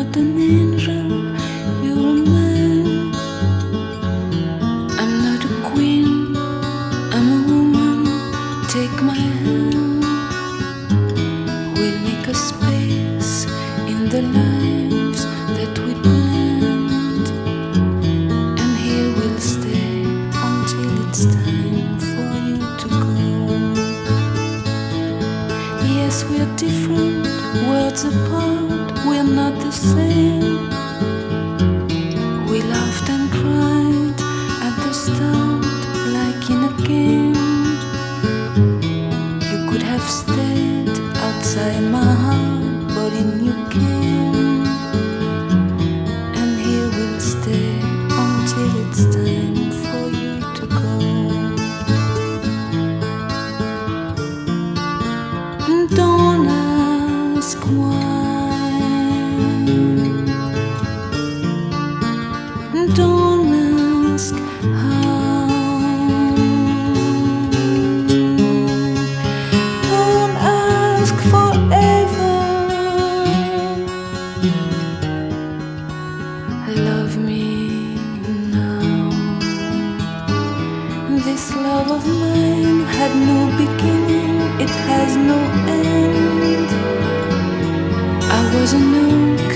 not an angel, you're a man. I'm not a queen, I'm a woman. Take my hand, we'll make a space in the lives that we planned, and here we'll stay until it's time for you to go. Yes, we're different, worlds apart, we're not the same. We laughed and cried at the start, like in a game. You could have stayed outside my heart, but in you came. And here we'll stay until it's time for you to go. Don't ask why, don't ask how, don't ask forever. Love me now. This love of mine had no beginning, it has no end. I was a note